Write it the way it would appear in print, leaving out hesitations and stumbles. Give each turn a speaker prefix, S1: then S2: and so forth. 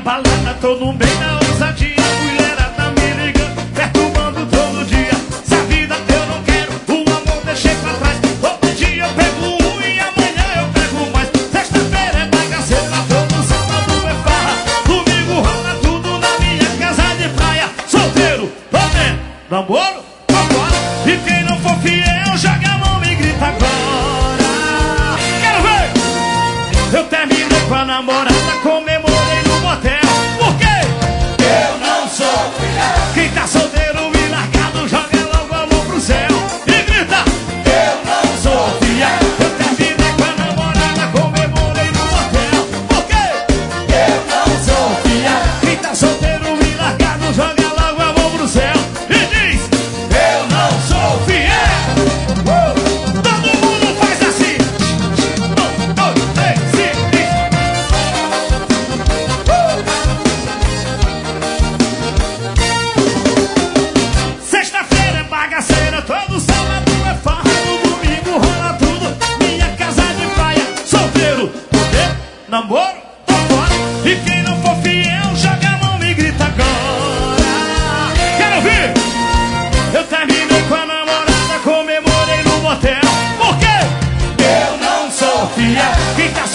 S1: balada, tô no meio da ousadia. Mulherada me ligando, perturbando todo dia. Se a vida eu não quero, o amor deixei pra trás. Outro dia eu pego um e amanhã eu pego mais. Sexta-feira é bagaceira, todo sábado é farra. Domingo rola tudo na minha casa de praia. Solteiro, tô vendo, namoro, agora. E quem não for fiel, joga a mão e grita agora. Quero ver! Eu terminei com a namorada, comemorei no motel. Por quê? Eu não sou fiel. Quem tá solteiro e largado, joga logo a mão pro céu e grita: eu não sou fiel. Eu terminei com a namorada, comemorei no motel. Por quê? Eu não sou fiel. Quem tá solteiro e largado, joga logo a mão pro céu e diz: eu não sou fiel. Todo mundo faz assim. 1, 2, 3, 5. Sexta-feira é bagaceira, todo sábado é farra. No domingo rola tudo, minha casa de praia. Solteiro, poder, namoro, tô fora. E quem não for fiel, joga a mão e grita agora. Quero ouvir! Eu terminei com a namorada, comemorei no motel. Por quê? Eu não sou fiel. Quem tá